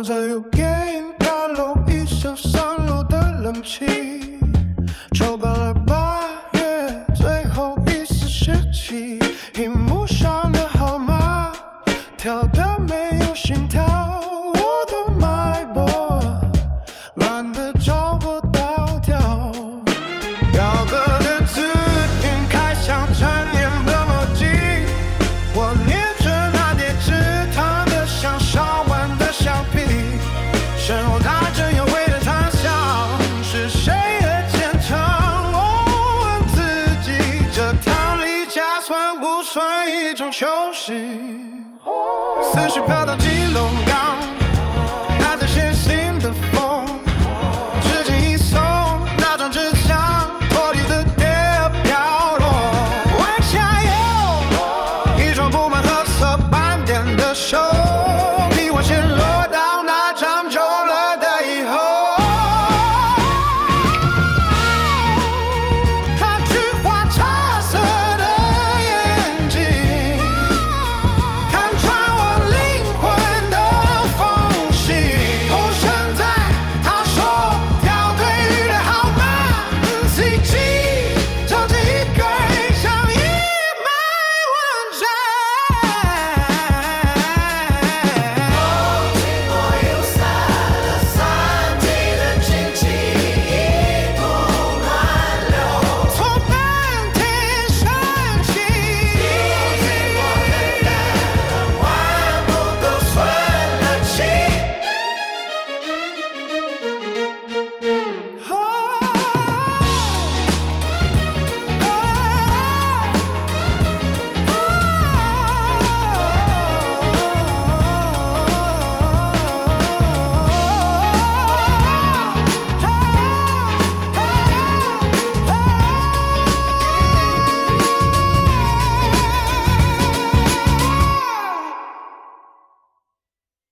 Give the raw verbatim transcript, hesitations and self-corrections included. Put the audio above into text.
上车又给大楼一手上路的冷气，抽干了八月最后一丝湿气，屏幕上的号码跳得没有心跳，我的脉搏乱得找不到调，表格的字音开箱陈年的逻辑，我念着那叠纸烫得像烧完的橡皮，身后踏着幽会的他乡，是谁的虔诚？我问自己，这趟离家算不算一种休息？思绪飘到基隆。